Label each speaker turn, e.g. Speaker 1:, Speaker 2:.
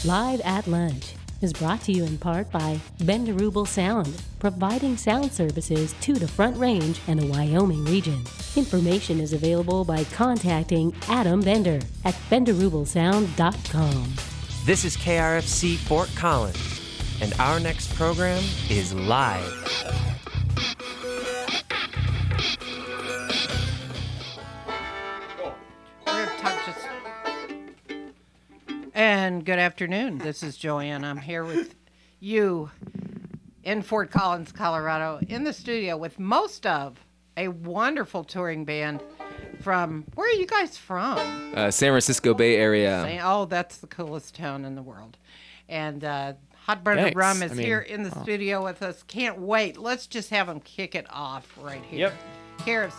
Speaker 1: Live at Lunch is brought to you in part by Benderubel Sound, providing sound services to the Front Range and the Wyoming region. Information is available by contacting Adam Bender at benderubelsound.com.
Speaker 2: This is KRFC Fort Collins, and our next program is Live.
Speaker 3: And good afternoon. This is Joanne. I'm here with you in Fort Collins, Colorado, in the studio with most of a wonderful touring band from, where are you guys from?
Speaker 4: San Francisco Bay Area.
Speaker 3: Oh, that's the coolest town in the world. And Hot Burner Rum is here in the studio with us. Can't wait. Let's just have them kick it off right here.
Speaker 5: Yep.
Speaker 3: KRFC